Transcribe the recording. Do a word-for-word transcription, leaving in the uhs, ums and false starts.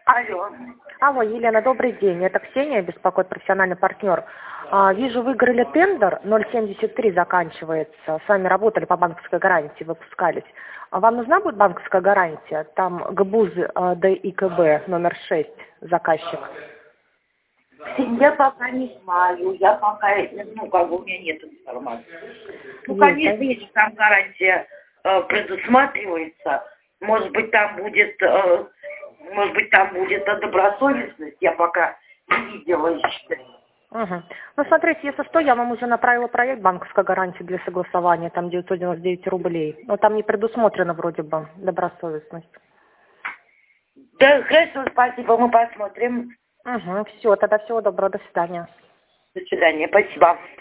Алло. Алло, Елена, добрый день. Это Ксения, беспокоит профессиональный партнер. А, вижу, выиграли тендер, ноль семьдесят три заканчивается. С вами работали по банковской гарантии, выпускались. А вам нужна будет банковская гарантия? Там ГБУЗ а, ДИКБ номер шесть, заказчик. Я пока не знаю, я пока, ну, как бы у меня нет информации. Ну, Есть, конечно, да? если там гарантия э, предусматривается, может быть, там будет, э, может быть, там будет э, добросовестность, я пока не видела еще. Угу. Ну, смотрите, если что, я вам уже направила проект банковской гарантии для согласования, там девятьсот девяносто девять рублей. Но там не предусмотрена вроде бы добросовестность. Да, хорошо, спасибо, мы посмотрим. Угу, все, тогда всего доброго, до свидания. До свидания, спасибо.